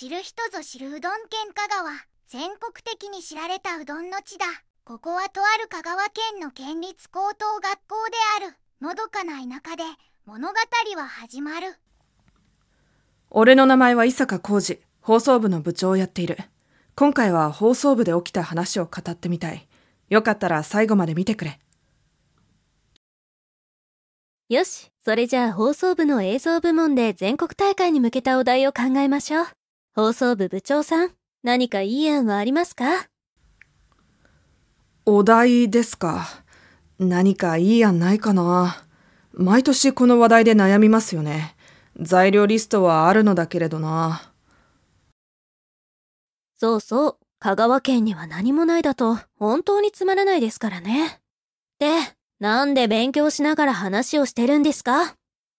知る人ぞ知るうどん県香川、全国的に知られたうどんの地だ。ここはとある香川県の県立高等学校である。のどかな田舎で物語は始まる。 俺の名前は伊坂浩二、放送部の部長をやっている。今回は放送部で起きた話を語ってみたい。よかったら最後まで見てくれ。 よし、それじゃあ放送部の映像部門で全国大会に向けたお題を考えましょう。放送部部長さん、何かいい案はありますか？ お題ですか。何かいい案ないかな。毎年この話題で悩みますよね。材料リストはあるのだけれどな。 そうそう、香川県には何もないだと本当につまらないですからね。で、なんで勉強しながら話をしてるんですか？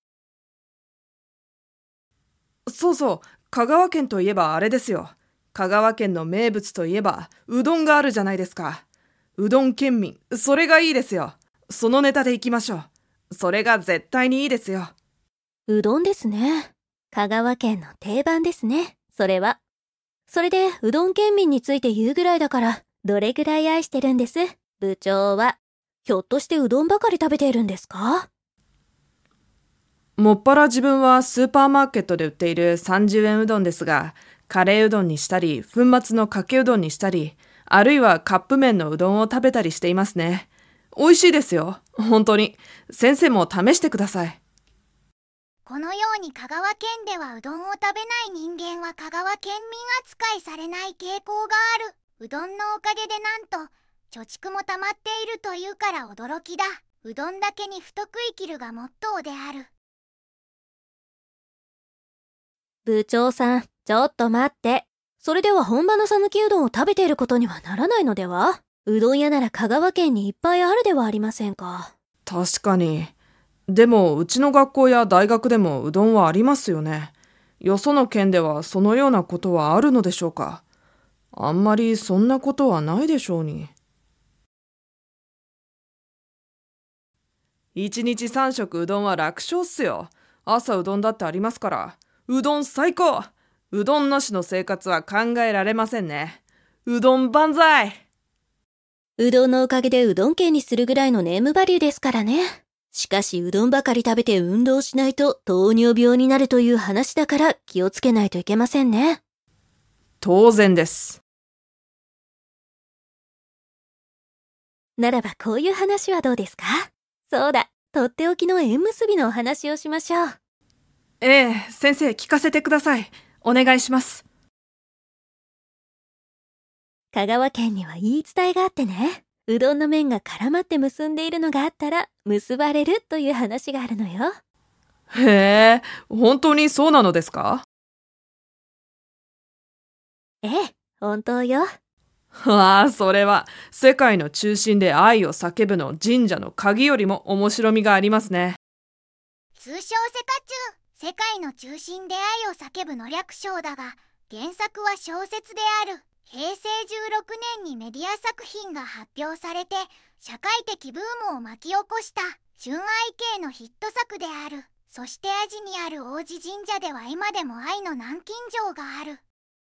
そうそう、香川県といえばあれですよ。香川県の名物といえばうどんがあるじゃないですか。うどん県民、それがいいですよ。そのネタでいきましょう。それが絶対にいいですよ。 うどんですね。香川県の定番ですね、それは。それでうどん県民について言うぐらいだから、どれぐらい愛してるんです、部長は。ひょっとしてうどんばかり食べているんですか？ もっぱら自分はスーパーマーケットで売っている30円うどんですが、カレーうどんにしたり、粉末のかけうどんにしたり、あるいはカップ麺のうどんを食べたりしていますね。美味しいですよ。本当に。先生も試してください。 このように香川県ではうどんを食べない人間は香川県民扱いされない傾向がある。うどんのおかげでなんと貯蓄も溜まっているというから驚きだ。うどんだけに太く生きるがモットーである。 部長さん、ちょっと待って。それでは本場の讃岐うどんを食べていることにはならないのでは？うどん屋なら香川県にいっぱいあるではありませんか。 確かに。でも、うちの学校や大学でもうどんはありますよね。よその県ではそのようなことはあるのでしょうか。あんまりそんなことはないでしょうに。1日3食うどんは楽勝っすよ。朝うどんだってありますから。うどん最高。うどんなしの生活は考えられませんね。うどん万歳。 うどんのおかげでうどん県にするぐらいのネームバリューですからね。しかしうどんばかり食べて運動しないと糖尿病になるという話だから気をつけないといけませんね。 当然です。 ならばこういう話はどうですか？そうだ、とっておきの縁結びのお話をしましょう。 ええ、先生聞かせてください。お願いします。 香川県には言い伝えがあってね、うどんの麺が絡まって結んでいるのがあったら結ばれるという話があるのよ。 へえ、本当にそうなのですか？ ええ、本当よ。 わあ、それは世界の中心で愛を叫ぶの神社の鍵よりも面白みがありますね。 通称セカチュウ、世界の中心で愛を叫ぶの略称だが、原作は小説である。平成16年にメディア作品が発表されて社会的ブームを巻き起こした純愛系のヒット作である。そして阿字にある王子神社では今でも愛の南京錠がある。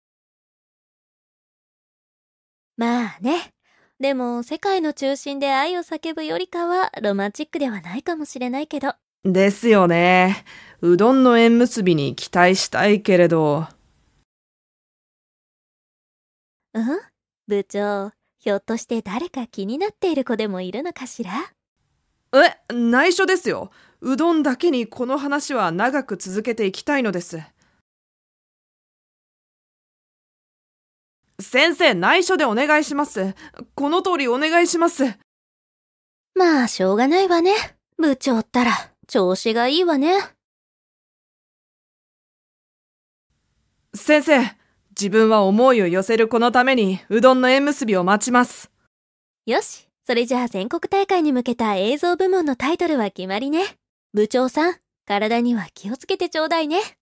まあね。でも世界の中心で愛を叫ぶよりかはロマンチックではないかもしれないけど。 ですよね。うどんの縁結びに期待したいけれど。 部長、ひょっとして誰か気になっている子でもいるのかしら？ 内緒ですよ。うどんだけにこの話は長く続けていきたいのです。先生、内緒でお願いします。この通りお願いします。 まあ、しょうがないわね。部長ったら、調子がいいわね。 先生、自分は思いを寄せる子のためにうどんの縁結びを待ちます。 よし、それじゃあ全国大会に向けた映像部門のタイトルは決まりね。部長さん、体には気をつけてちょうだいね。